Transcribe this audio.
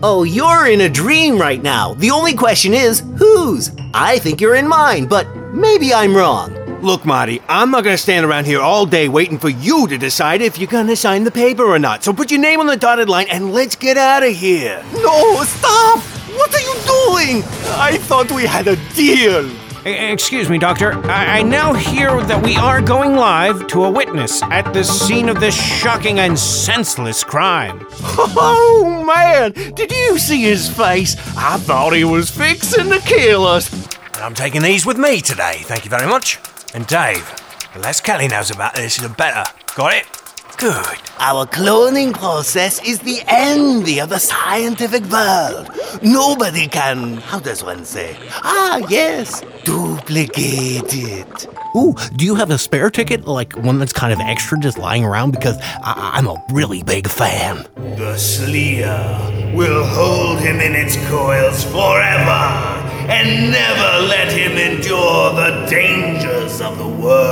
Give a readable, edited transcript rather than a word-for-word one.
Oh, you're in a dream right now. The only question is, whose? I think you're in mine, but maybe I'm wrong. Look, Marty, I'm not going to stand around here all day waiting for you to decide if you're going to sign the paper or not. So put your name on the dotted line and let's get out of here. No, stop! What are you doing? I thought we had a deal. Excuse me, Doctor. I now hear that we are going live to a witness at the scene of this shocking and senseless crime. Oh, man, did you see his face? I thought he was fixing to kill us. I'm taking these with me today, thank you very much. And Dave, the less Kelly knows about this, the better. Got it? Good. Our cloning process is the envy of the scientific world. Nobody can, how does one say? Yes, duplicate it. Ooh, do you have a spare ticket, like one that's kind of extra just lying around? Because I'm a really big fan. The Sleer will hold him in its coils forever and never let him endure the dangers of the world.